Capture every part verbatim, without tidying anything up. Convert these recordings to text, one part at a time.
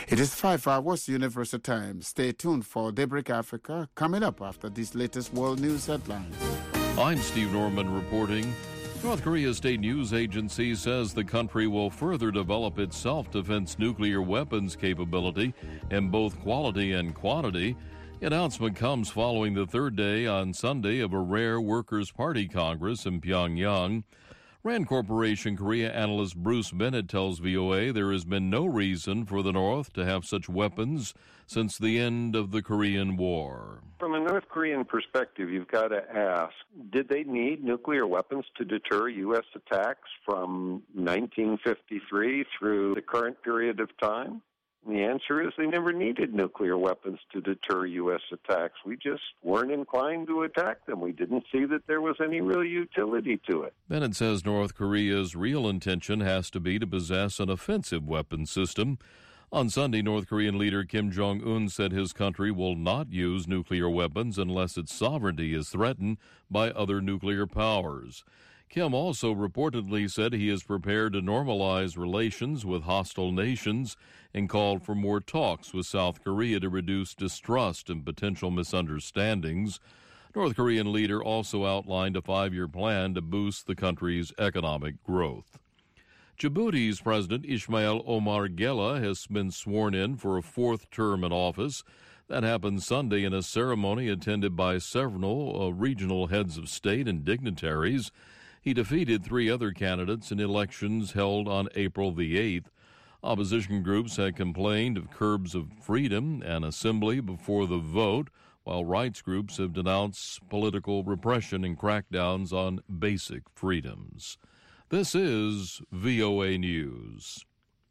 It is five hours Universal Time. Stay tuned for Daybreak Africa coming up after these latest world news headlines. I'm Steve Norman reporting. North Korea's state news agency says the country will further develop its self-defense nuclear weapons capability in both quality and quantity. The announcement comes following the third day on Sunday of a rare Workers' Party Congress in Pyongyang. Rand Corporation Korea analyst Bruce Bennett tells V O A there has been no reason for the North to have such weapons since the end of the Korean War. From a North Korean perspective, you've got to ask, did they need nuclear weapons to deter U S attacks from nineteen fifty-three through the current period of time? And the answer is they never needed nuclear weapons to deter U S attacks. We just weren't inclined to attack them. We didn't see that there was any real utility to it. Bennett says North Korea's real intention has to be to possess an offensive weapons system. On Sunday, North Korean leader Kim Jong-un said his country will not use nuclear weapons unless its sovereignty is threatened by other nuclear powers. Kim also reportedly said he is prepared to normalize relations with hostile nations and called for more talks with South Korea to reduce distrust and potential misunderstandings. North Korean leader also outlined a five-year plan to boost the country's economic growth. Djibouti's President Ismail Omar Guelleh has been sworn in for a fourth term in office. That happened Sunday in a ceremony attended by several uh, regional heads of state and dignitaries. He defeated three other candidates in elections held on April the eighth. Opposition groups had complained of curbs of freedom and assembly before the vote, while rights groups have denounced political repression and crackdowns on basic freedoms. This is V O A News.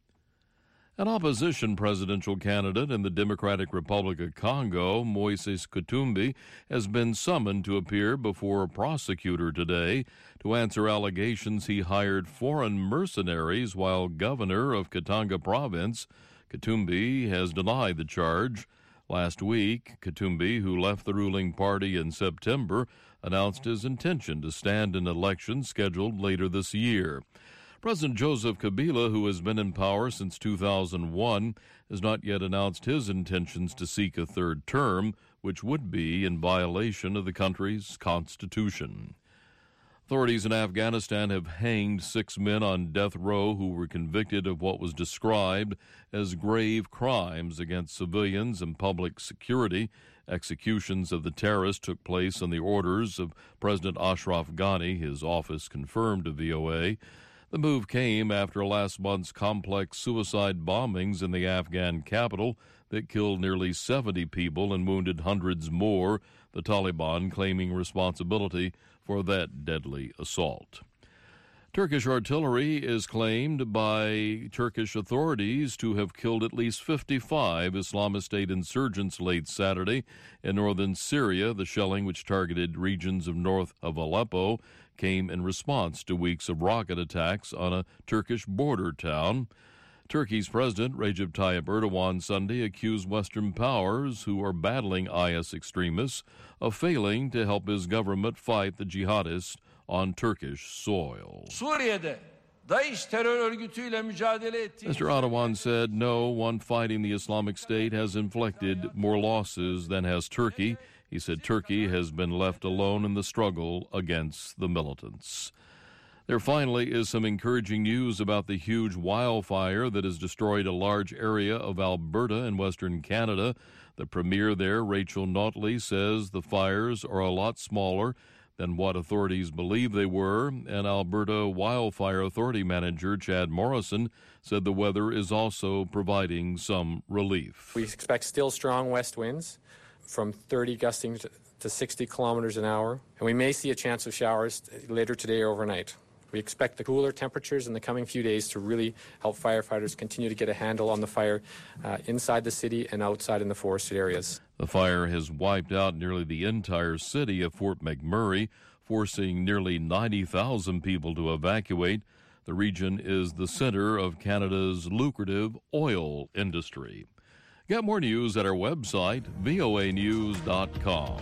An opposition presidential candidate in the Democratic Republic of Congo, Moises Katumbi, has been summoned to appear before a prosecutor today to answer allegations he hired foreign mercenaries while governor of Katanga province. Katumbi has denied the charge. Last week, Katumbi, who left the ruling party in September, announced his intention to stand in elections scheduled later this year. President Joseph Kabila, who has been in power since two thousand one, has not yet announced his intentions to seek a third term, which would be in violation of the country's constitution. Authorities in Afghanistan have hanged six men on death row who were convicted of what was described as grave crimes against civilians and public security. Executions of the terrorists took place on the orders of President Ashraf Ghani, his office confirmed to V O A. The move came after last month's complex suicide bombings in the Afghan capital that killed nearly seventy people and wounded hundreds more, the Taliban claiming responsibility for that deadly assault. Turkish artillery is claimed by Turkish authorities to have killed at least fifty-five Islamist State insurgents late Saturday in northern Syria. The shelling, which targeted regions of north of Aleppo, came in response to weeks of rocket attacks on a Turkish border town. Turkey's President Recep Tayyip Erdogan Sunday accused Western powers who are battling I S extremists of failing to help his government fight the jihadists on Turkish soil. Suriye'de DAEŞ terör örgütüyle mücadele ettiği Mister Erdogan said no one fighting the Islamic State has inflicted more losses than has Turkey. He said Turkey has been left alone in the struggle against the militants. There finally is some encouraging news about the huge wildfire that has destroyed a large area of Alberta in western Canada. The premier there, Rachel Notley, says the fires are a lot smaller than what authorities believe they were, and Alberta Wildfire Authority Manager Chad Morrison said the weather is also providing some relief. We expect still strong west winds from thirty gusting to sixty kilometers an hour, and we may see a chance of showers later today or overnight. We expect the cooler temperatures in the coming few days to really help firefighters continue to get a handle on the fire uh, inside the city and outside in the forested areas. The fire has wiped out nearly the entire city of Fort McMurray, forcing nearly ninety thousand people to evacuate. The region is the center of Canada's lucrative oil industry. Get more news at our website, V O A news dot com.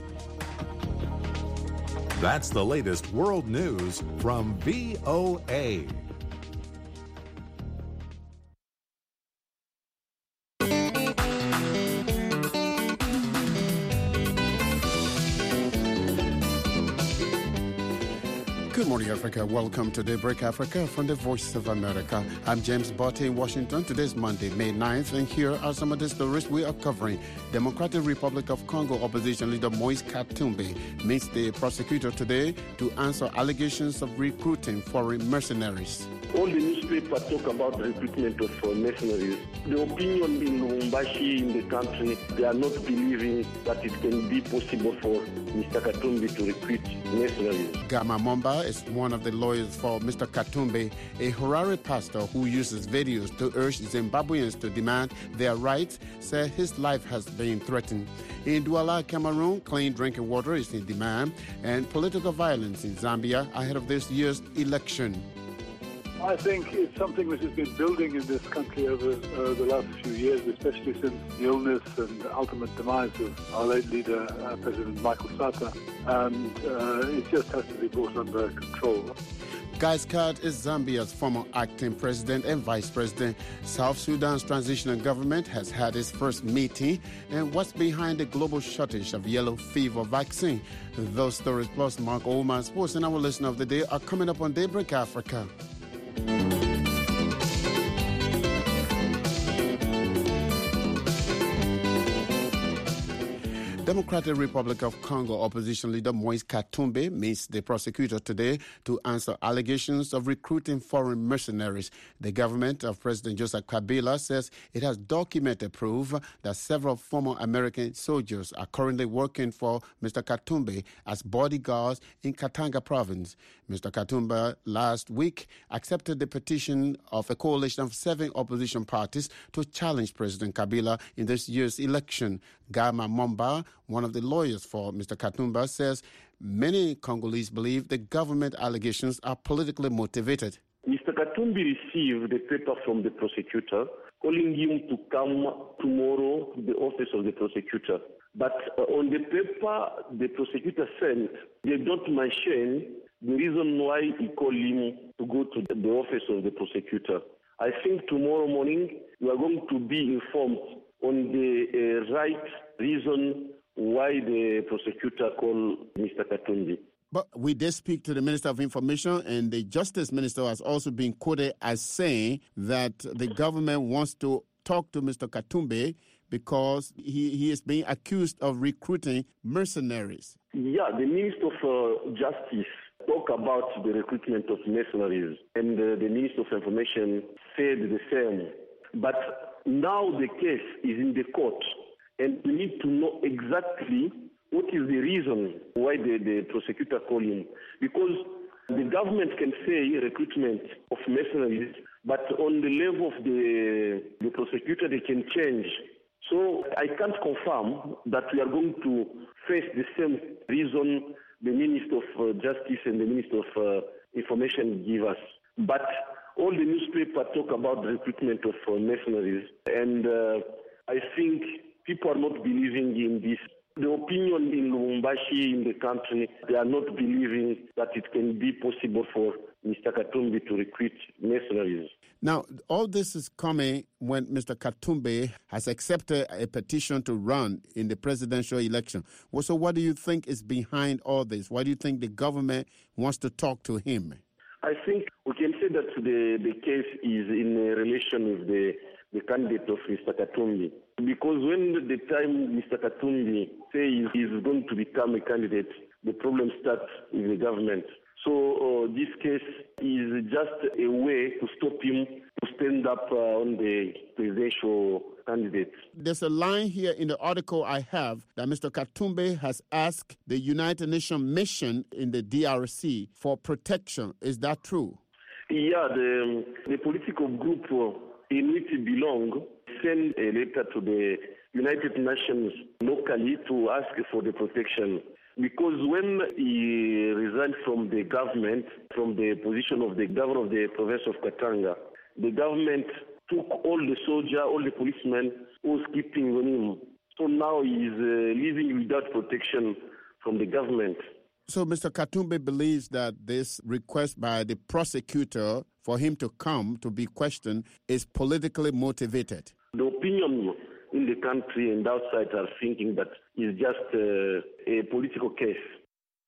That's the latest world news from V O A. Good morning, Africa. Welcome to Daybreak Africa from the Voice of America. I'm James Botte in Washington. Today's Monday, May ninth, and here are some of the stories we are covering. Democratic Republic of Congo opposition leader Moise Katumbi meets the prosecutor today to answer allegations of recruiting foreign mercenaries. All the newspapers talk about the recruitment of uh, mercenaries. The opinion in Lubumbashi, in the country, they are not believing that it can be possible for Mister Katumbi to recruit mercenaries. Gama Momba is one of the lawyers for Mister Katumbi, a Harare pastor who uses videos to urge Zimbabweans to demand their rights, said his life has been threatened. In Douala, Cameroon, clean drinking water is in demand, and political violence in Zambia ahead of this year's election. I think it's something which has been building in this country over uh, the last few years, especially since the illness and the ultimate demise of our late leader, uh, President Michael Sata, and uh, it just has to be brought under control. Guy Scott is Zambia's former acting president and vice president. South Sudan's transitional government has had its first meeting. And what's behind the global shortage of yellow fever vaccine? Those stories plus Mark Oman Sports and our listener of the day are coming up on Daybreak Africa. Democratic Republic of Congo opposition leader Moise Katumbi meets the prosecutor today to answer allegations of recruiting foreign mercenaries. The government of President Joseph Kabila says it has documented proof that several former American soldiers are currently working for Mister Katumbi as bodyguards in Katanga province. Mister Katumbi last week accepted the petition of a coalition of seven opposition parties to challenge President Kabila in this year's election. Gama Momba, one of the lawyers for Mister Katumbi, says many Congolese believe the government allegations are politically motivated. Mister Katumbi received a paper from the prosecutor calling him to come tomorrow to the office of the prosecutor. But uh, on the paper the prosecutor sent, they don't mention the reason why he called him to go to the office of the prosecutor. I think tomorrow morning we are going to be informed on the uh, right reason why the prosecutor called Mister Katumbi. But we did speak to the Minister of Information, and the Justice Minister has also been quoted as saying that the government wants to talk to Mister Katumbi because he, he is being accused of recruiting mercenaries. Yeah, the Minister of uh, Justice talk about the recruitment of mercenaries, and uh, the Minister of Information said the same. But now the case is in the court, and we need to know exactly what is the reason why the, the prosecutor called him. Because the government can say recruitment of mercenaries, but on the level of the, the prosecutor, they can change. So I can't confirm that we are going to face the same reason the Minister of uh, Justice and the Minister of uh, Information give us. But all the newspapers talk about the recruitment of uh, mercenaries, and uh, I think people are not believing in this. The opinion in Lubumbashi, in the country, they are not believing that it can be possible for Mister Katumbi to recruit mercenaries. Now, all this is coming when Mister Katumbi has accepted a petition to run in the presidential election. Well, so what do you think is behind all this? Why do you think the government wants to talk to him? I think we can say that the, the case is in relation with the, the candidate of Mister Katumbi. Because when the time Mister Katumbi says he's going to become a candidate, the problem starts with the government. So uh, this case is just a way to stop him to stand up uh, on the presidential candidate. There's a line here in the article I have that Mister Katumbi has asked the United Nations mission in the D R C for protection. Is that true? Yeah, the, the political group in which he belongs sent a letter to the United Nations locally to ask for the protection. Because when he resigned from the government, from the position of the governor of the province of Katanga, the government took all the soldiers, all the policemen who was keeping on him. So now he is uh, living without protection from the government. So Mister Katumbi believes that this request by the prosecutor for him to come to be questioned is politically motivated. The opinion in the country and outside are thinking that it's just uh, a political case.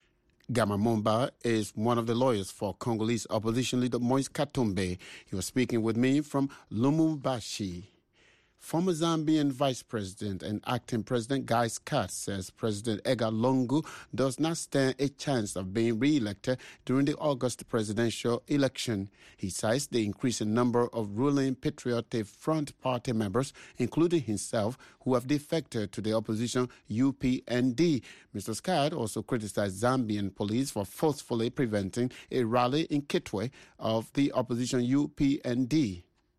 Gamamomba is one of the lawyers for Congolese opposition leader Moise Katumbi. He was speaking with me from Lumumbashi. Former Zambian Vice President and acting President Guy Scott says President Edgar Lungu does not stand a chance of being re-elected during the August presidential election. He cites the increasing number of ruling Patriotic Front party members, including himself, who have defected to the opposition U P N D. Mister Scott also criticized Zambian police for forcefully preventing a rally in Kitwe of the opposition U P N D.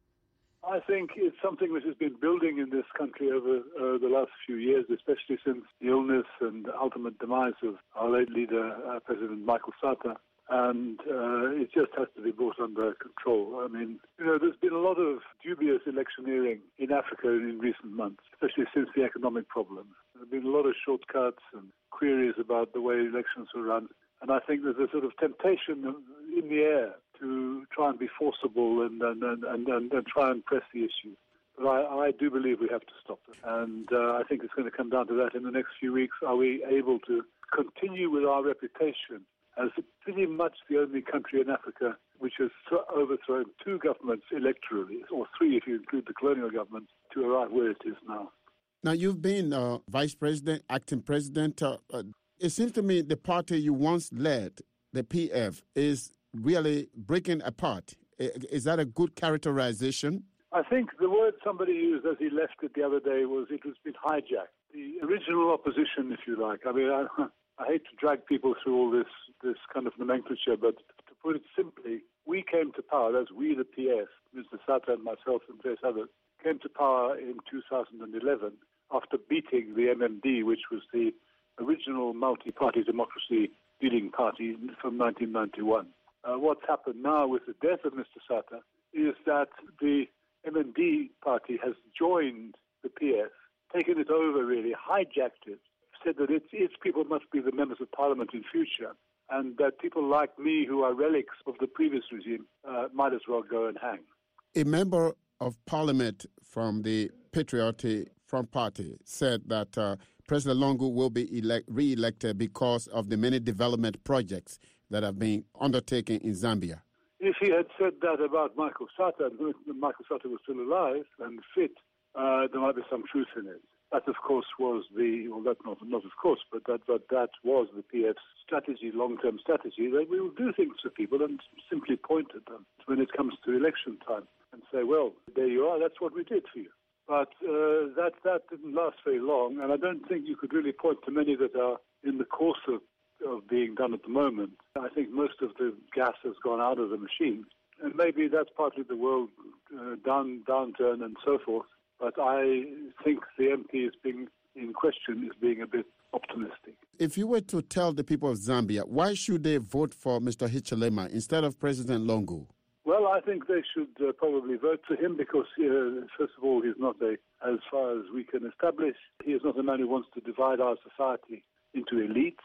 I think it's something which has been building in this country over uh, the last few years, especially since the illness and ultimate demise of our late leader, uh, President Michael Sata. And uh, it just has to be brought under control. I mean, you know, there's been a lot of dubious electioneering in Africa in recent months, especially since the economic problems. There have been a lot of shortcuts and queries about the way elections were run. And I think there's a sort of temptation in the air to try and be forcible and and, and, and, and, and try and press the issue. But I, I do believe we have to stop it. And uh, I think it's going to come down to that in the next few weeks. Are we able to continue with our reputation as pretty much the only country in Africa which has overthrown two governments electorally, or three if you include the colonial government, to arrive where it is now? Now, you've been uh, vice president, acting president. Uh, uh, it seems to me the party you once led, the P F, is really breaking apart. Is that a good characterization? I think the word somebody used as he left it the other day was it has been hijacked. The original opposition, if you like. I mean, I, I hate to drag people through all this, this kind of nomenclature, but to put it simply, we came to power, as we, the P F, Mister Sata and myself and various others, came to power in two thousand eleven after beating the M M D, which was the original multi-party democracy leading party from nineteen ninety-one. Uh, what's happened now with the death of Mister Sata is that the M M D party has joined the P F, taken it over really, hijacked it, said that its, its people must be the members of parliament in future, and that people like me who are relics of the previous regime uh, might as well go and hang. A member of parliament from the Patriotic Front Party said that uh, President Lungu will be elect, re-elected because of the many development projects that have been undertaken in Zambia. If he had said that about Michael Sata, and Michael Sata was still alive and fit, uh, there might be some truth in it. That, of course, was the, well, that not, not of course, but that, but that was the P F's strategy, long-term strategy, that we will do things for people and simply point at them when it comes to election time and say, well, there you are, that's what we did for you. But uh, that, that didn't last very long, and I don't think you could really point to many that are in the course of of being done at the moment. I think most of the gas has gone out of the machine. And maybe that's partly the world uh, down, downturn and so forth. But I think the M P is being in question is being a bit optimistic. If you were to tell the people of Zambia, why should they vote for Mister Hichilema instead of President Lungu? Well, I think they should uh, probably vote for him because, uh, first of all, he's not a, as far as we can establish, he is not a man who wants to divide our society into elites.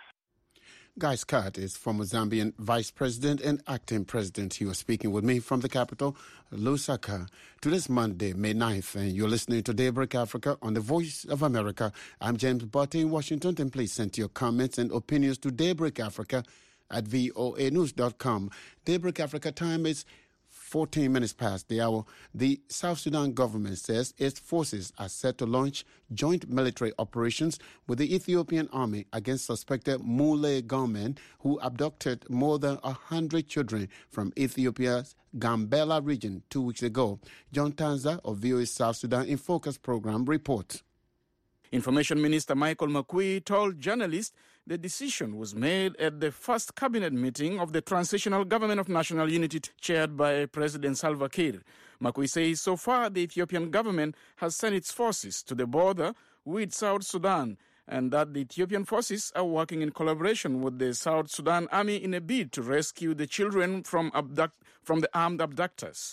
Guy Scott is former Zambian vice president and acting president. He was speaking with me from the capital, Lusaka. Today's Monday, May ninth, and you're listening to Daybreak Africa on the Voice of America. I'm James Botte in Washington, and please send your comments and opinions to Daybreak Africa at voa news dot com. Daybreak Africa time is fourteen minutes past the hour. The South Sudan government says its forces are set to launch joint military operations with the Ethiopian army against suspected Mule gunmen who abducted more than one hundred children from Ethiopia's Gambela region two weeks ago. John Tanza of V O A's South Sudan in Focus program reports. Information Minister Michael Makui told journalists the decision was made at the first cabinet meeting of the Transitional Government of National Unity chaired by President Salva Kiir. Makui says so far the Ethiopian government has sent its forces to the border with South Sudan and that the Ethiopian forces are working in collaboration with the South Sudan army in a bid to rescue the children from, abduct- from the armed abductors.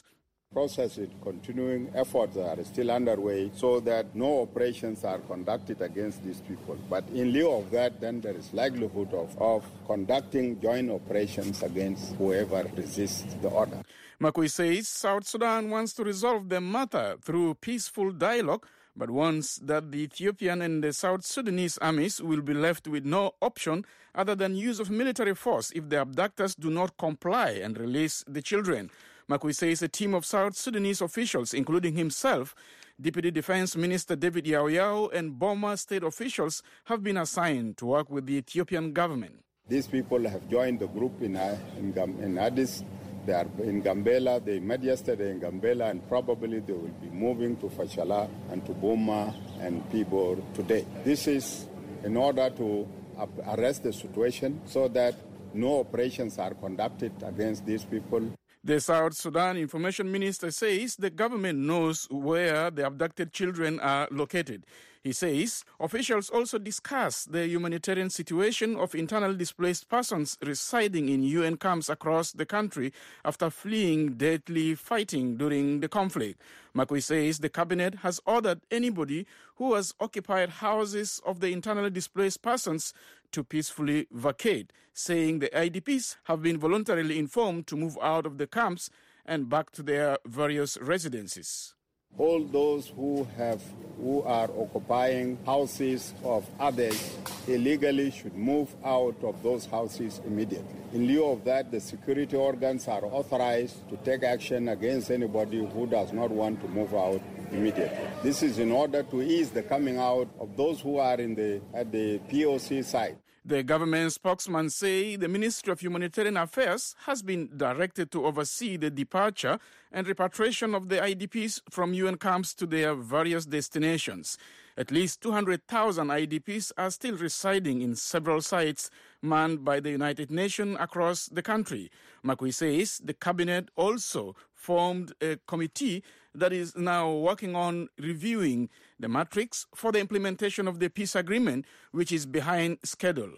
Process continuing efforts are still underway so that no operations are conducted against these people. But in lieu of that, then there is likelihood of, of conducting joint operations against whoever resists the order. Makui says South Sudan wants to resolve the matter through peaceful dialogue, but warns that the Ethiopian and the South Sudanese armies will be left with no option other than use of military force if the abductors do not comply and release the children. Makui says a team of South Sudanese officials, including himself, Deputy Defense Minister David Yao Yao, and Boma state officials have been assigned to work with the Ethiopian government. These people have joined the group in, in, in Addis. They are in Gambela. They met yesterday in Gambela, and probably they will be moving to Fashala and to Boma and Pibor today. This is in order to arrest the situation so that no operations are conducted against these people. The South Sudan Information Minister says the government knows where the abducted children are located. He says officials also discuss the humanitarian situation of internally displaced persons residing in U N camps across the country after fleeing deadly fighting during the conflict. Makui says the cabinet has ordered anybody who has occupied houses of the internally displaced persons to peacefully vacate, saying the I D Ps have been voluntarily informed to move out of the camps and back to their various residences. All those who have who are occupying houses of others illegally should move out of those houses immediately. In lieu of that, the security organs are authorized to take action against anybody who does not want to move out immediately. This is in order to ease the coming out of those who are in the at the P O C site. The government spokesman say the Ministry of Humanitarian Affairs has been directed to oversee the departure and repatriation of the I D Ps from U N camps to their various destinations. At least two hundred thousand I D Ps are still residing in several sites manned by the United Nations across the country. Makui says the cabinet also formed a committee that is now working on reviewing the matrix for the implementation of the peace agreement, which is behind schedule.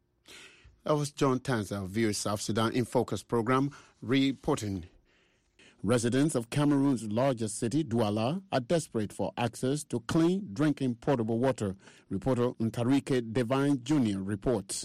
That was John Tanza, V O A South Sudan in Focus program, reporting. Residents of Cameroon's largest city, Douala, are desperate for access to clean, drinking, potable water. Reporter Ntarike Devine Junior reports.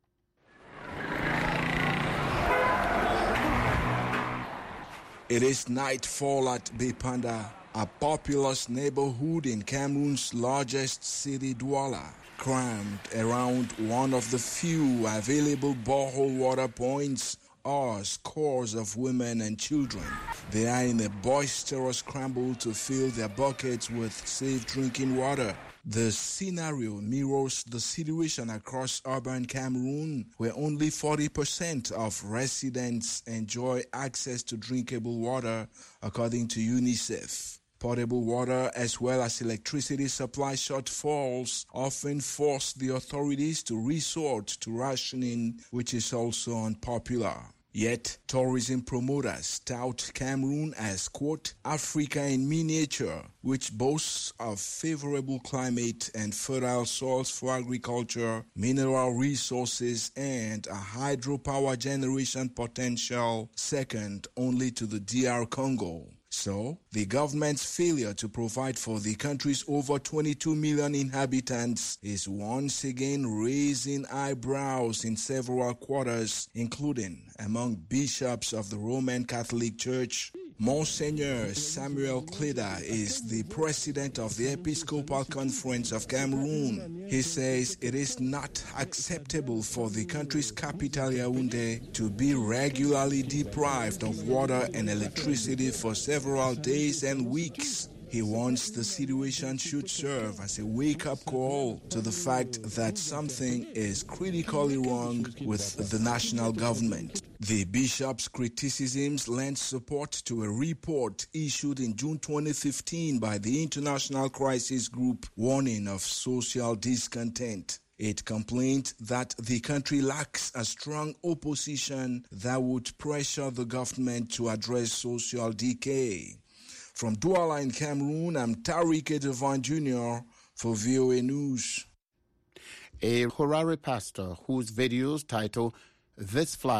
It is nightfall at Bipanda, a populous neighborhood in Cameroon's largest city, Douala, crammed around one of the few available borehole water points are scores of women and children. They are in a boisterous scramble to fill their buckets with safe drinking water. The scenario mirrors the situation across urban Cameroon, where only forty percent of residents enjoy access to drinkable water, according to UNICEF. Potable water as well as electricity supply shortfalls often force the authorities to resort to rationing, which is also unpopular. Yet, tourism promoters tout Cameroon as, quote, Africa in miniature, which boasts of favorable climate and fertile soils for agriculture, mineral resources, and a hydropower generation potential second only to the D R Congo. So, the government's failure to provide for the country's over twenty-two million inhabitants is once again raising eyebrows in several quarters, including among bishops of the Roman Catholic Church. Monsignor Samuel Kleda is the president of the Episcopal Conference of Cameroon. He says it is not acceptable for the country's capital, Yaoundé, to be regularly deprived of water and electricity for several days and weeks. He wants the situation should serve as a wake-up call to the fact that something is critically wrong with the national government. The bishop's criticisms lend support to a report issued in June twenty fifteen by the International Crisis Group warning of social discontent. It complained that the country lacks a strong opposition that would pressure the government to address social decay. From Douala in Cameroon, I'm Tariq Devine Junior for V O A News. A Harare pastor whose videos titled "This Flag"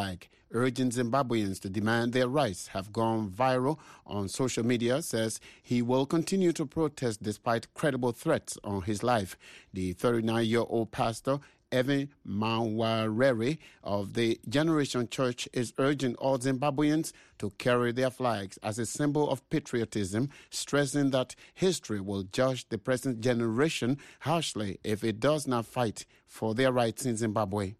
urging Zimbabweans to demand their rights have gone viral on social media, says he will continue to protest despite credible threats on his life. The thirty-nine-year-old pastor Evan Mawarere of the Generation Church is urging all Zimbabweans to carry their flags as a symbol of patriotism, stressing that history will judge the present generation harshly if it does not fight for their rights in Zimbabwe.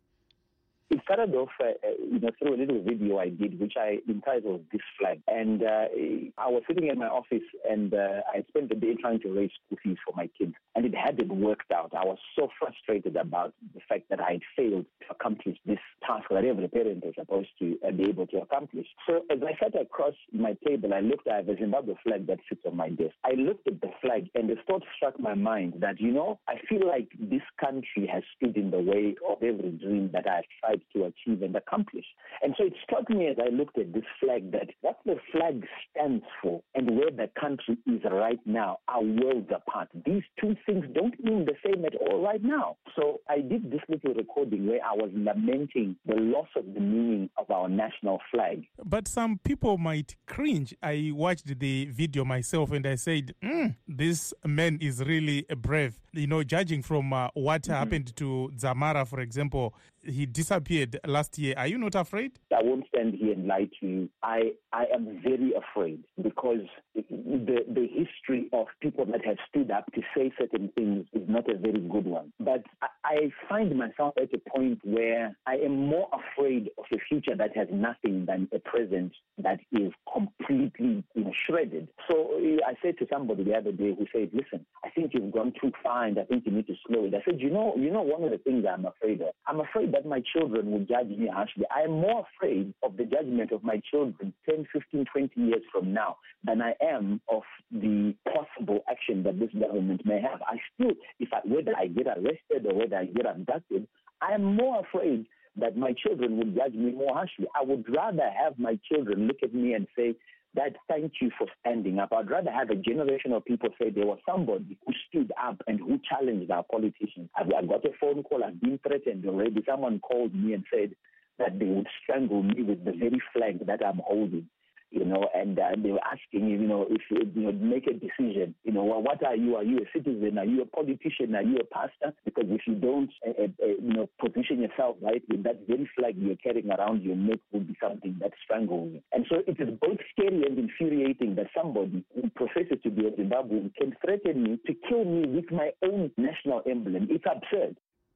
It started off, uh, you know, through a little video I did, which I entitled "This Flag." And uh, I was sitting in my office, and uh, I spent the day trying to raise school fees for my kids, and it hadn't worked out. I was so frustrated about the fact that I had failed to accomplish this task that every parent is supposed to uh, be able to accomplish. So as I sat across my table, I looked at the Zimbabwe flag that sits on my desk. I looked at the flag, and the thought struck my mind that, you know, I feel like this country has stood in the way of every dream that I've tried to achieve and accomplish. And so it struck me as I looked at this flag that what the flag stands for and where the country is right now are worlds apart. These two things don't mean the same at all right now. So I did this little recording where I was lamenting the loss of the meaning of our national flag. But some people might cringe. I watched the video myself and I said, mm, this man is really brave. You know, judging from uh, what mm-hmm. happened to Dzamara, for example, he disappeared last year. Are you not afraid? I won't stand here and lie to you. I, I am very afraid because the the history of people that have stood up to say certain things is not a very good one. But I, I find myself at a point where I am more afraid of a future that has nothing than a present that is completely, you know, shredded. So I said to somebody the other day who said, listen, I think you've gone too far and I think you need to slow it. I said, you know, you know, one of the things I'm afraid of, I'm afraid that my children will judge me harshly. I am more afraid of the judgment of my children ten, fifteen, twenty years from now than I am of the possible action that this government may have. I still, if I, whether I get arrested or whether I get abducted, I am more afraid that my children will judge me more harshly. I would rather have my children look at me and say, Dad, thank you for standing up. I'd rather have a generation of people say there was somebody who stood up and who challenged our politicians. I got a phone call, I've been threatened already. Someone called me and said that they would strangle me with the very flag that I'm holding. You know, and uh, they were asking, you know, if you, you know, make a decision. You know, well, what are you? Are you a citizen? Are you a politician? Are you a pastor? Because if you don't, uh, uh, you know, position yourself right with that very flag you're carrying around your neck would be something that strangles you. And so it is both scary and infuriating that somebody who professes to be a Zimbabwean can threaten me to kill me with my own national emblem. It's absurd.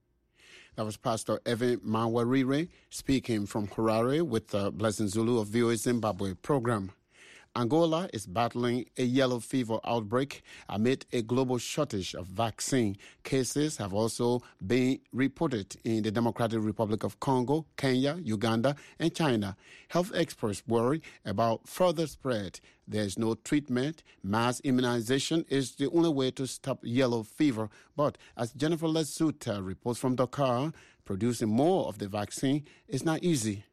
That was Pastor Evan Mawarere speaking from Harare with uh, Blessing Zulu of V O A Zimbabwe program. Angola is battling a yellow fever outbreak amid a global shortage of vaccine. Cases have also been reported in the Democratic Republic of Congo, Kenya, Uganda, and China. Health experts worry about further spread. There is no treatment. Mass immunization is the only way to stop yellow fever. But as Jennifer Lesuta reports from Dakar, producing more of the vaccine is not easy.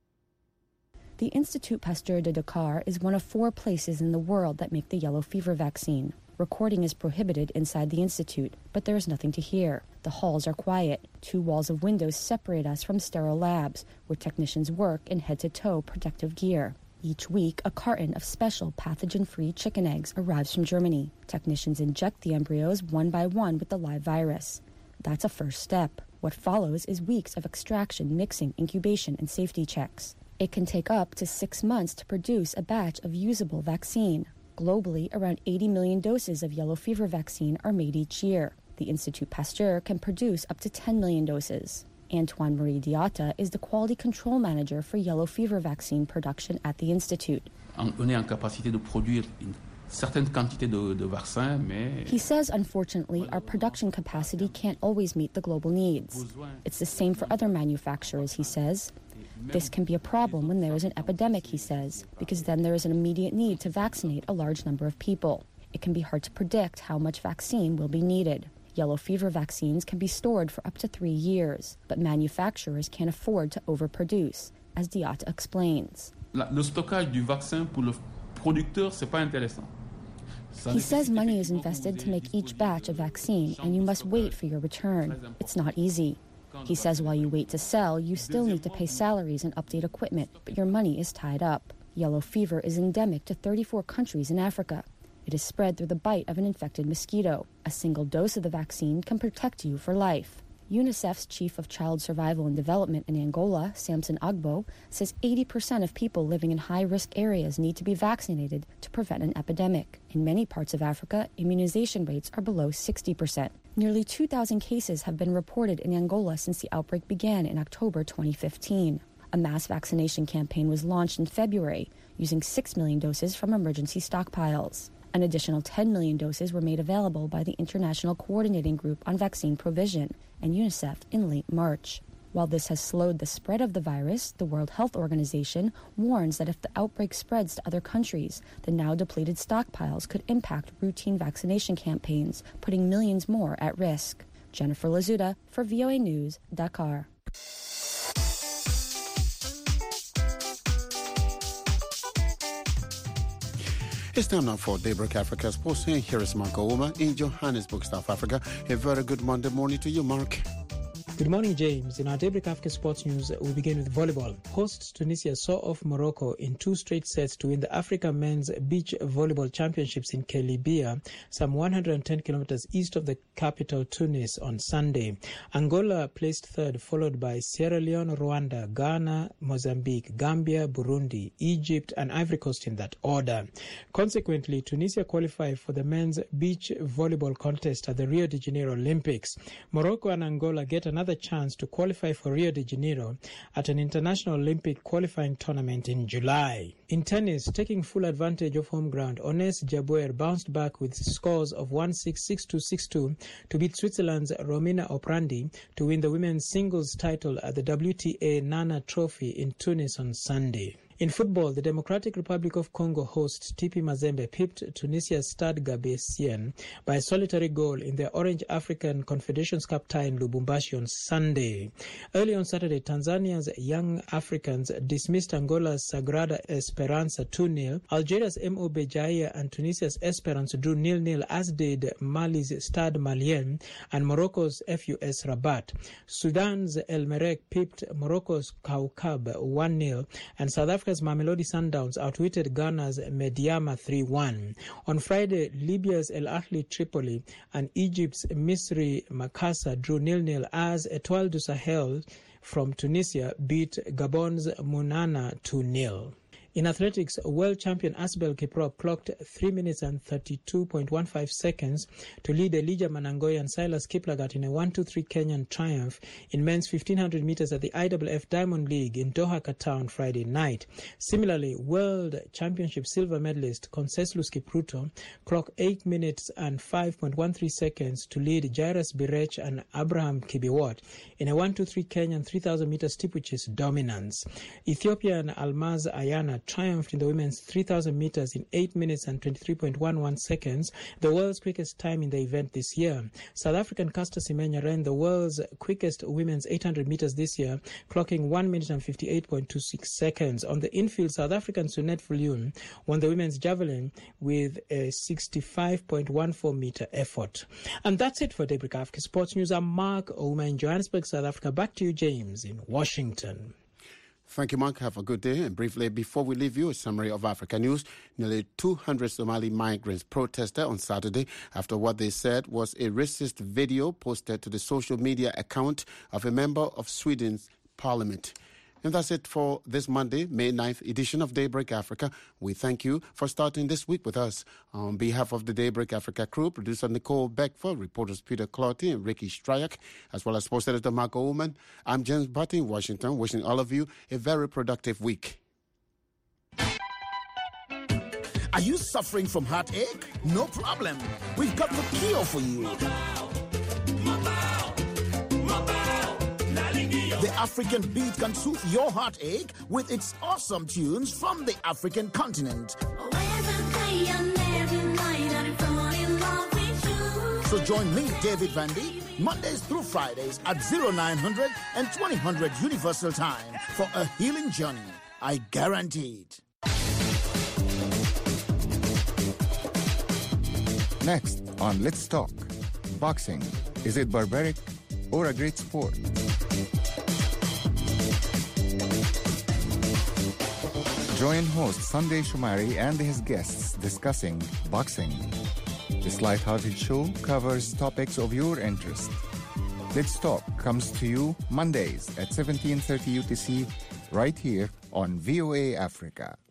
The Institut Pasteur de Dakar is one of four places in the world that make the yellow fever vaccine. Recording is prohibited inside the institute, but there is nothing to hear. The halls are quiet. Two walls of windows separate us from sterile labs, where technicians work in head-to-toe protective gear. Each week, a carton of special pathogen-free chicken eggs arrives from Germany. Technicians inject the embryos one by one with the live virus. That's a first step. What follows is weeks of extraction, mixing, incubation, and safety checks. It can take up to six months to produce a batch of usable vaccine. Globally, around eighty million doses of yellow fever vaccine are made each year. The Institut Pasteur can produce up to ten million doses. Antoine Marie Diatta is the quality control manager for yellow fever vaccine production at the Institute. He says, unfortunately, our production capacity can't always meet the global needs. It's the same for other manufacturers, he says. This can be a problem when there is an epidemic, he says, because then there is an immediate need to vaccinate a large number of people. It can be hard to predict how much vaccine will be needed. Yellow fever vaccines can be stored for up to three years, but manufacturers can't afford to overproduce, as Diatta explains. He says money is invested to make each batch of vaccine, and you must wait for your return. It's not easy. He says while you wait to sell, you still need to pay salaries and update equipment, but your money is tied up. Yellow fever is endemic to thirty-four countries in Africa. It is spread through the bite of an infected mosquito. A single dose of the vaccine can protect you for life. UNICEF's Chief of Child Survival and Development in Angola, Samson Agbo, says eighty percent of people living in high-risk areas need to be vaccinated to prevent an epidemic. In many parts of Africa, immunization rates are below sixty percent. Nearly two thousand cases have been reported in Angola since the outbreak began in October twenty fifteen. A mass vaccination campaign was launched in February, using six million doses from emergency stockpiles. An additional ten million doses were made available by the International Coordinating Group on Vaccine Provision and UNICEF in late March. While this has slowed the spread of the virus, the World Health Organization warns that if the outbreak spreads to other countries, the now depleted stockpiles could impact routine vaccination campaigns, putting millions more at risk. Jennifer Lazuda for V O A News, Dakar. It's time now for Daybreak Africa Sports. Here is Mark Ouma in Johannesburg, South Africa. A very good Monday morning to you, Mark. Good morning, James. In our Daybreak Africa Sports News, we begin with volleyball. Hosts Tunisia saw off Morocco in two straight sets to win the Africa Men's Beach Volleyball Championships in Kelibia, some one hundred ten kilometers east of the capital Tunis on Sunday. Angola placed third, followed by Sierra Leone, Rwanda, Ghana, Mozambique, Gambia, Burundi, Egypt, and Ivory Coast in that order. Consequently, Tunisia qualified for the men's beach volleyball contest at the Rio de Janeiro Olympics. Morocco and Angola get another chance to qualify for Rio de Janeiro at an international Olympic qualifying tournament in July. In tennis, taking full advantage of home ground, Ones Jabeur bounced back with scores of one six, six two, six two to beat Switzerland's Romina Oprandi to win the women's singles title at the W T A Nana Trophy in Tunis on Sunday. In football, the Democratic Republic of Congo host T P Mazembe pipped Tunisia's Stade Gabesien by a solitary goal in their Orange African Confederations Cup tie in Lubumbashi on Sunday. Early on Saturday, Tanzania's Young Africans dismissed Angola's Sagrada Esperança two nil. Algeria's M O Bejaia and Tunisia's Esperance drew nil nil, as did Mali's Stade Malien and Morocco's F U S Rabat. Sudan's El Merreikh pipped Morocco's Kaukab one nil, and South Africa Africa's Mamelodi Sundowns outwitted Ghana's Mediama three one. On Friday, Libya's El Ahly Tripoli and Egypt's Misri Makassar drew nil nil as Etoile du Sahel from Tunisia beat Gabon's Munana two nil. In athletics, world champion Asbel Kiprop clocked three minutes and thirty-two point one five seconds to lead Elijah Manangoy and Silas Kiplagat in a one two three Kenyan triumph in men's fifteen hundred meters at the I W F Diamond League in Doha, Qatar on Friday night. Similarly, world championship silver medalist Conseslus Kipruto clocked eight minutes and five point one three seconds to lead Jairus Birech and Abraham Kibiwot in a one two three Kenyan three thousand meter steeplechase dominance. Ethiopian Almaz Ayana triumphed in the women's three thousand meters in eight minutes and twenty-three point one one seconds, the world's quickest time in the event this year. South African Caster Semenya ran the world's quickest women's eight hundred meters this year, clocking one minute and fifty-eight point two six seconds. On the infield, South African Sunette Viljoen won the women's javelin with a sixty-five point one four meter effort. And that's it for Daybreak Africa Sports News. I'm Mark Ouma in Johannesburg, South Africa. Back to you, James, in Washington. Thank you, Mark. Have a good day. And briefly, before we leave you, a summary of Africa news. Nearly two hundred Somali migrants protested on Saturday after what they said was a racist video posted to the social media account of a member of Sweden's parliament. And that's it for this Monday, May ninth edition of Daybreak Africa. We thank you for starting this week with us. On behalf of the Daybreak Africa crew, producer Nicole Beckford, reporters Peter Clotty and Ricky Stryak, as well as sports editor Mark Oman, I'm James Butty in Washington, wishing all of you a very productive week. Are you suffering from heartache? No problem. We've got the cure for you. The African beat can soothe your heartache with its awesome tunes from the African continent. So join me, David Vandy, Mondays through Fridays at oh nine hundred and twenty hundred Universal Time for a healing journey. I guarantee it. Next on Let's Talk, boxing. Is it barbaric or a great sport. Join host Sunday Shumari and his guests discussing boxing. This light-hearted show covers topics of your interest. Let's Talk comes to you Mondays at seventeen thirty U T C right here on V O A Africa.